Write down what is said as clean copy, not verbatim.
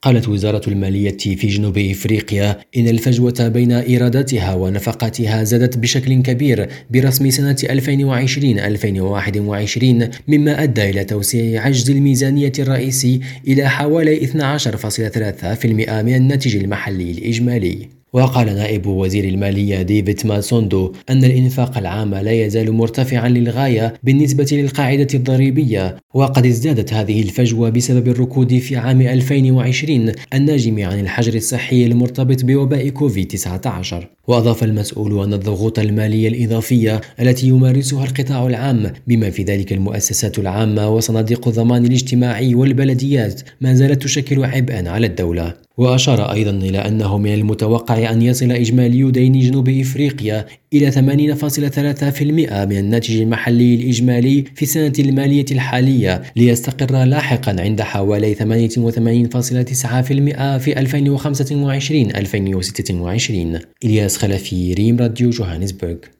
قالت وزارة المالية في جنوب إفريقيا إن الفجوة بين إيراداتها ونفقاتها زادت بشكل كبير برسم سنة 2020-2021، مما أدى إلى توسيع عجز الميزانية الرئيسي إلى حوالي 12.3% من الناتج المحلي الإجمالي. وقال نائب وزير المالية ديفيد ماسوندو أن الإنفاق العام لا يزال مرتفعا للغاية بالنسبة للقاعدة الضريبية، وقد ازدادت هذه الفجوة بسبب الركود في عام 2020 الناجم عن الحجر الصحي المرتبط بوباء كوفيد-19. وأضاف المسؤول أن الضغوط المالية الإضافية التي يمارسها القطاع العام بما في ذلك المؤسسات العامة وصناديق الضمان الاجتماعي والبلديات ما زالت تشكل عبئا على الدولة. وأشار أيضا إلى أنه من المتوقع أن يصل إجمالي دين جنوب إفريقيا إلى 8.3% من الناتج المحلي الإجمالي في السنة المالية الحالية، ليستقر لاحقا عند حوالي 88.9% في 2025-2026. إلياس خلفي، ريم راديو، جوهانسبرغ.